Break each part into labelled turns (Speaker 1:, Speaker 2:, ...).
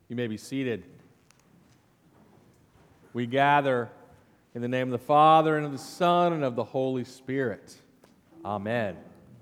Speaker 1: You may be seated. We gather in the name of the Father, and of the Son, and of the Holy Spirit. Amen.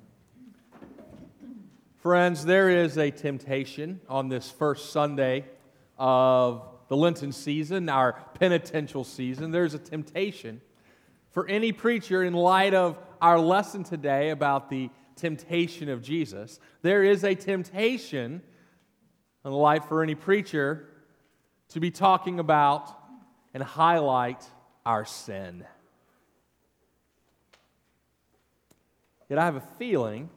Speaker 1: Friends, there is a temptation on this first Sunday of the Lenten season, our penitential season. There's a temptation for any preacher, in light of our lesson today about the temptation of Jesus. There is a temptation in life for any preacher to be talking about and highlight our sin. Yet I have a feeling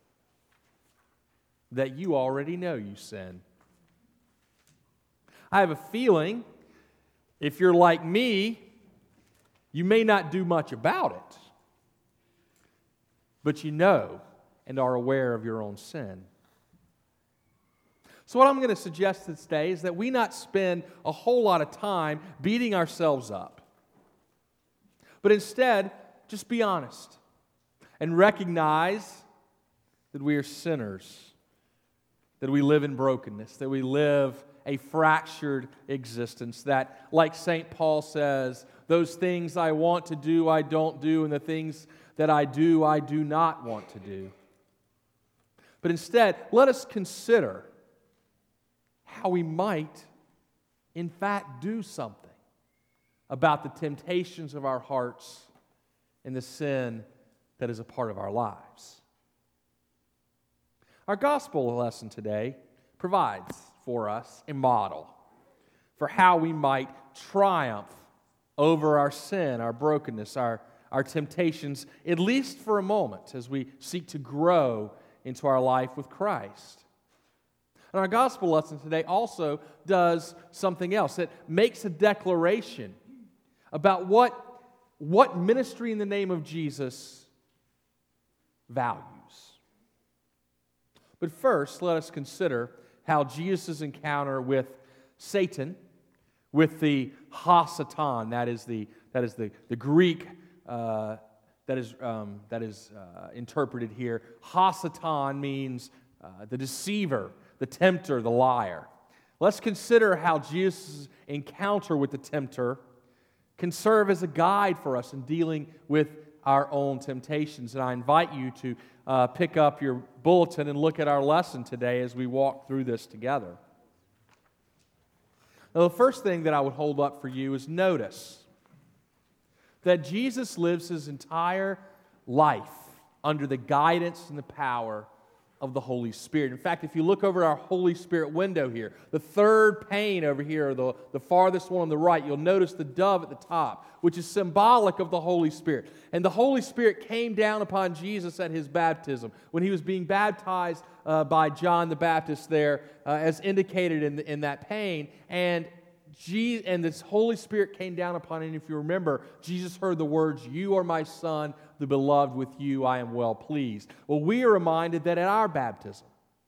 Speaker 1: that you already know you sin. I have a feeling, if you're like me, you may not do much about it, but you know and are aware of your own sin. So what I'm going to suggest today is that we not spend a whole lot of time beating ourselves up, but instead just be honest and recognize that we are sinners, that we live in brokenness, that we live a fractured existence, that, like St. Paul says, those things I want to do, I don't do, and the things that I do not want to do. But instead, let us consider how we might, in fact, do something about the temptations of our hearts and the sin that is a part of our lives. Our gospel lesson today provides for us a model for how we might triumph over our sin, our brokenness, our temptations, at least for a moment, as we seek to grow into our life with Christ. And our gospel lesson today also does something else. It makes a declaration about what ministry in the name of Jesus values. But first, let us consider how Jesus' encounter with Satan, with the Hasatan, that is the Greek that is interpreted here. Hasatan means the deceiver, the tempter, the liar. Let's consider how Jesus' encounter with the tempter can serve as a guide for us in dealing with our own temptations. And I invite you to pick up your bulletin and look at our lesson today as we walk through this together. Now, the first thing that I would hold up for you is notice that Jesus lives his entire life under the guidance and the power of the Holy Spirit. In fact, if you look over our Holy Spirit window here, the third pane over here, the farthest one on the right, you'll notice the dove at the top, which is symbolic of the Holy Spirit. And the Holy Spirit came down upon Jesus at his baptism, when he was being baptized by John the Baptist there, as indicated in that pane. And this Holy Spirit came down upon him. And if you remember, Jesus heard the words, "You are my Son, the beloved, with you I am well pleased." Well, we are reminded that at our baptism,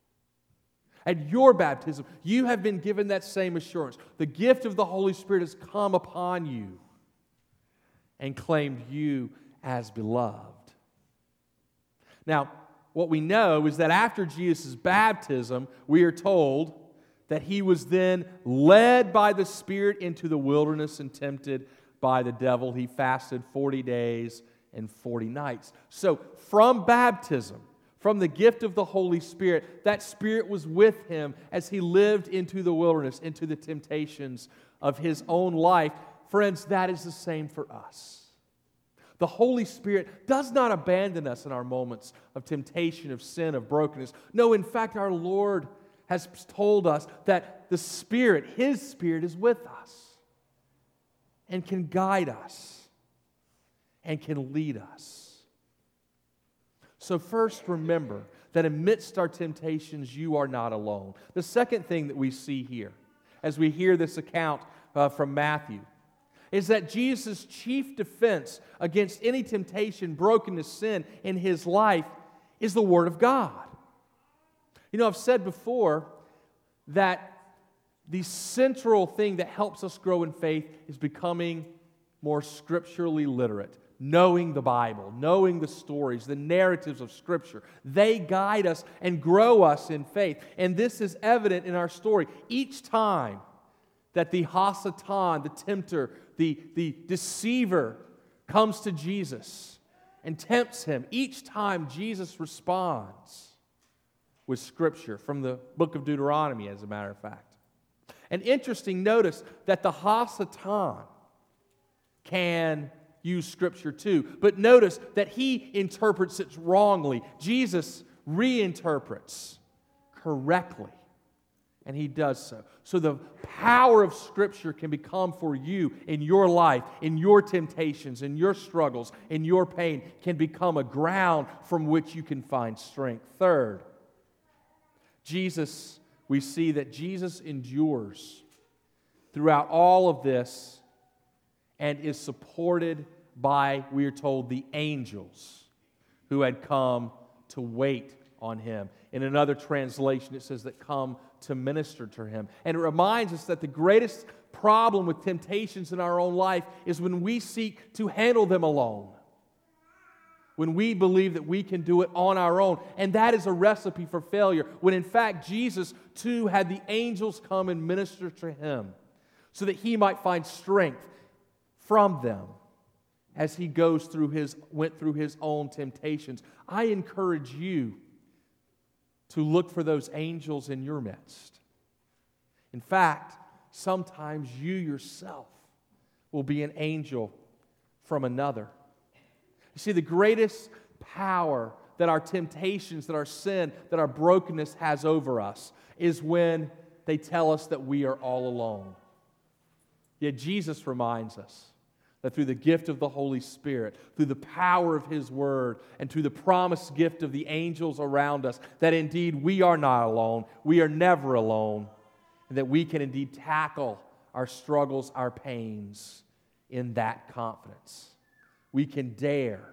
Speaker 1: at your baptism, you have been given that same assurance. The gift of the Holy Spirit has come upon you and claimed you as beloved. Now, what we know is that after Jesus' baptism, we are told that he was then led by the Spirit into the wilderness and tempted by the devil. He fasted 40 days and 40 nights. So from baptism, from the gift of the Holy Spirit, that Spirit was with him as he lived into the wilderness, into the temptations of his own life. Friends, that is the same for us. The Holy Spirit does not abandon us in our moments of temptation, of sin, of brokenness. No, in fact, our Lord has told us that the Spirit, his Spirit, is with us and can guide us and can lead us. So first, remember that amidst our temptations, you are not alone. The second thing that we see here, as we hear this account from Matthew, is that Jesus' chief defense against any temptation, brokenness, sin in his life is the Word of God. You know, I've said before that the central thing that helps us grow in faith is becoming more scripturally literate, knowing the Bible, knowing the stories, the narratives of Scripture. They guide us and grow us in faith. And this is evident in our story. Each time that the Hasatan, the tempter, the deceiver, comes to Jesus and tempts him, each time Jesus responds with Scripture from the book of Deuteronomy, as a matter of fact. And interesting, notice that the Hasatan can use Scripture too, but notice that he interprets it wrongly. Jesus reinterprets correctly, and he does so. So the power of Scripture can become for you in your life, in your temptations, in your struggles, in your pain, can become a ground from which you can find strength. Third, we see that Jesus endures throughout all of this and is supported by, we are told, the angels who had come to wait on him. In another translation, it says that come to minister to him. And it reminds us that the greatest problem with temptations in our own life is when we seek to handle them alone. When we believe that we can do it on our own. And that is a recipe for failure. When in fact, Jesus too had the angels come and minister to him so that he might find strength from them as he went through his own temptations. I encourage you to look for those angels in your midst. In fact, sometimes you yourself will be an angel from another. You see, the greatest power that our temptations, that our sin, that our brokenness has over us is when they tell us that we are all alone. Yet Jesus reminds us that through the gift of the Holy Spirit, through the power of His Word, and through the promised gift of the angels around us, that indeed we are not alone, we are never alone, and that we can indeed tackle our struggles, our pains in that confidence. We can dare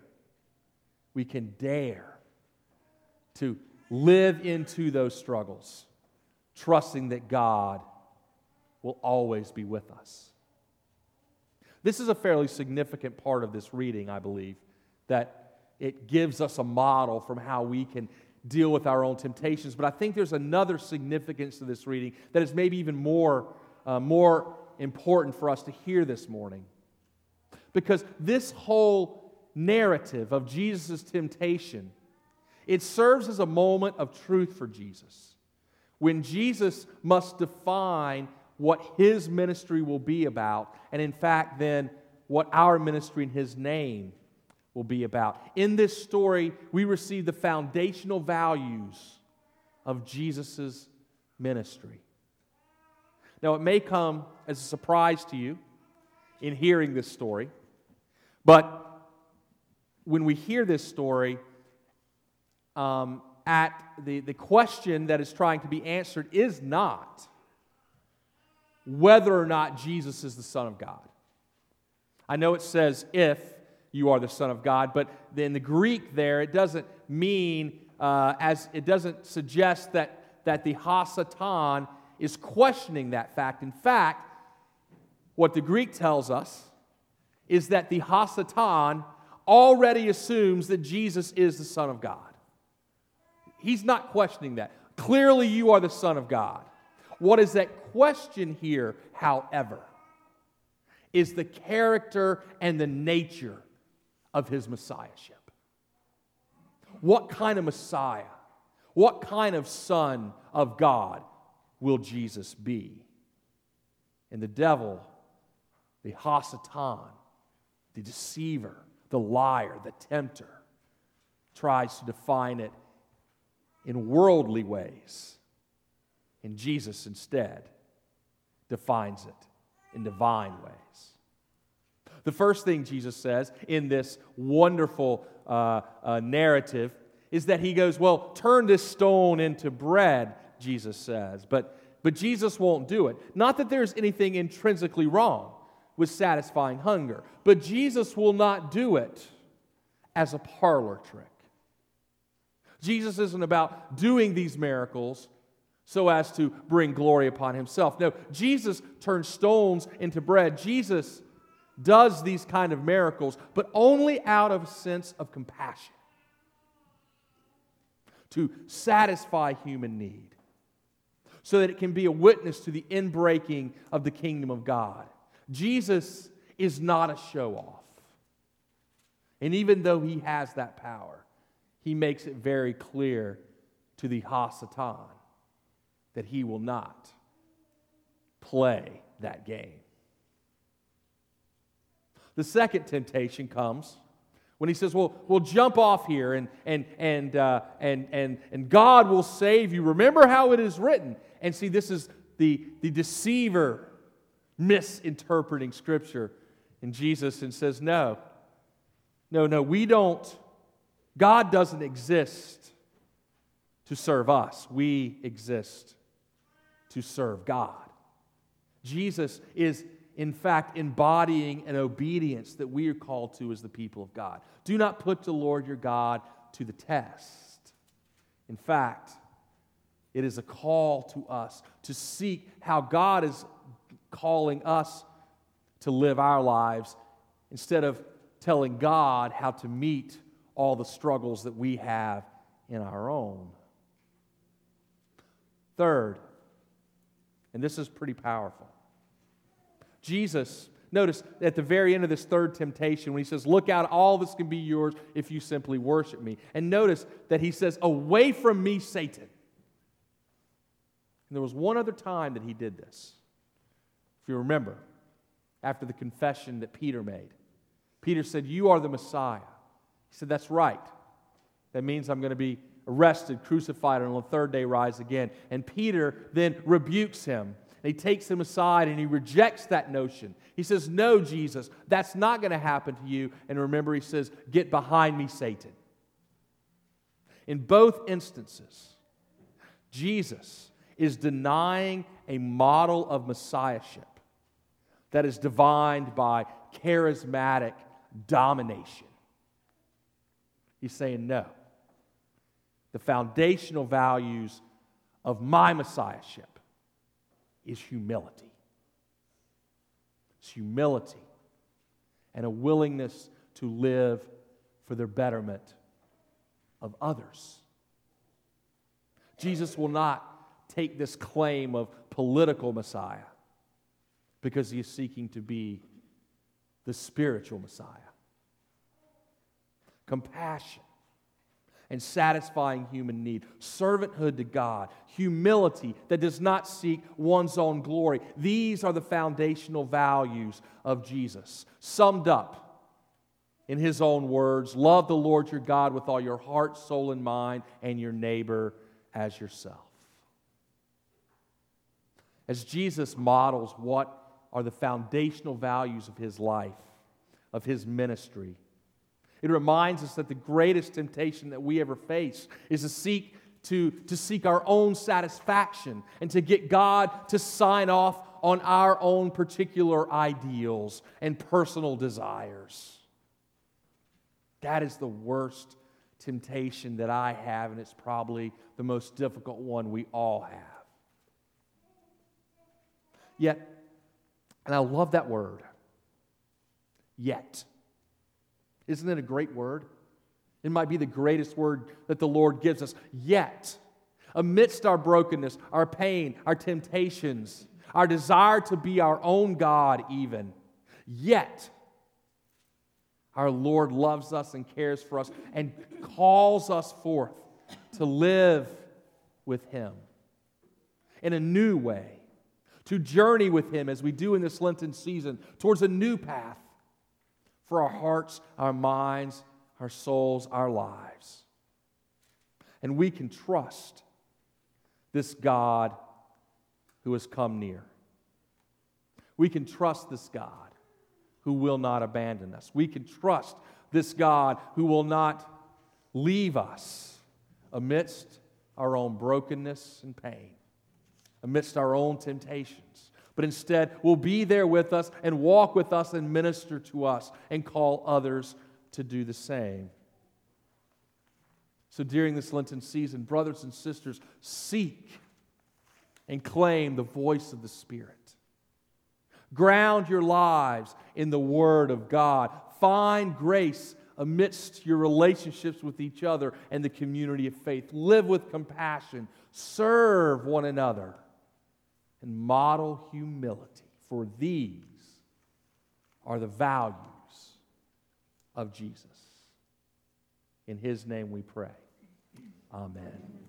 Speaker 1: to live into those struggles, trusting that God will always be with us. This is a fairly significant part of this reading, I believe, that it gives us a model from how we can deal with our own temptations. But I think there's another significance to this reading that is maybe even more important for us to hear this morning. Because this whole narrative of Jesus' temptation, it serves as a moment of truth for Jesus. When Jesus must define what His ministry will be about, and in fact then what our ministry in His name will be about. In this story, we receive the foundational values of Jesus' ministry. Now, it may come as a surprise to you in hearing this story, but when we hear this story, the question that is trying to be answered is not whether or not Jesus is the Son of God. I know it says if you are the Son of God, but in the Greek there, it doesn't mean, it doesn't suggest that the Hasatan is questioning that fact. In fact, what the Greek tells us is that the Hasatan already assumes that Jesus is the Son of God. He's not questioning that. Clearly, you are the Son of God. What is at question here, however, is the character and the nature of His messiahship. What kind of Messiah, what kind of Son of God will Jesus be? And the devil, the Hasatan, the deceiver, the liar, the tempter, tries to define it in worldly ways. And Jesus instead defines it in divine ways. The first thing Jesus says in this wonderful narrative is that He goes, well, turn this stone into bread, Jesus says. But Jesus won't do it. Not that there's anything intrinsically wrong with satisfying hunger, but Jesus will not do it as a parlor trick. Jesus isn't about doing these miracles so as to bring glory upon Himself. No, Jesus turns stones into bread. Jesus does these kind of miracles, but only out of a sense of compassion, to satisfy human need, so that it can be a witness to the inbreaking of the kingdom of God. Jesus is not a show-off. And even though he has that power, he makes it very clear to the Hasatan that he will not play that game. The second temptation comes when he says, well, we'll jump off here and God will save you. Remember how it is written. And see, this is the deceiver misinterpreting Scripture. And Jesus says, no, we don't. God doesn't exist to serve us. We exist to serve God. Jesus is, in fact, embodying an obedience that we are called to as the people of God. Do not put the Lord your God to the test. In fact, it is a call to us to seek how God is calling us to live our lives instead of telling God how to meet all the struggles that we have in our own. Third, and this is pretty powerful, Jesus, notice at the very end of this third temptation when he says, look out, all this can be yours if you simply worship me. And notice that he says, away from me, Satan. And there was one other time that he did this. If you remember, after the confession that Peter made. Peter said, you are the Messiah. He said, that's right. That means I'm going to be arrested, crucified, and on the third day rise again. And Peter then rebukes him. And he takes him aside and he rejects that notion. He says, no, Jesus, that's not going to happen to you. And remember, he says, get behind me, Satan. In both instances, Jesus is denying a model of messiahship that is defined by charismatic domination. He's saying, no. The foundational values of my messiahship is humility. It's humility and a willingness to live for the betterment of others. Jesus will not take this claim of political Messiah because he is seeking to be the spiritual Messiah. Compassion and satisfying human need, servanthood to God, humility that does not seek one's own glory. These are the foundational values of Jesus. Summed up in his own words, love the Lord your God with all your heart, soul, and mind, and your neighbor as yourself. As Jesus models what are the foundational values of his life, of his ministry, it reminds us that the greatest temptation that we ever face is to seek our own satisfaction and to get God to sign off on our own particular ideals and personal desires. That is the worst temptation that I have, and it's probably the most difficult one we all have. Yet, and I love that word, yet. Isn't it a great word? It might be the greatest word that the Lord gives us. Yet, amidst our brokenness, our pain, our temptations, our desire to be our own God even, yet, our Lord loves us and cares for us and calls us forth to live with him in a new way, to journey with him as we do in this Lenten season towards a new path for our hearts, our minds, our souls, our lives. And we can trust this God who has come near. We can trust this God who will not abandon us. We can trust this God who will not leave us amidst our own brokenness and pain, amidst our own temptations, but instead will be there with us and walk with us and minister to us and call others to do the same. So during this Lenten season, brothers and sisters, seek and claim the voice of the Spirit. Ground your lives in the Word of God. Find grace amidst your relationships with each other and the community of faith. Live with compassion. Serve one another. And model humility. For these are the values of Jesus. In His name we pray. Amen.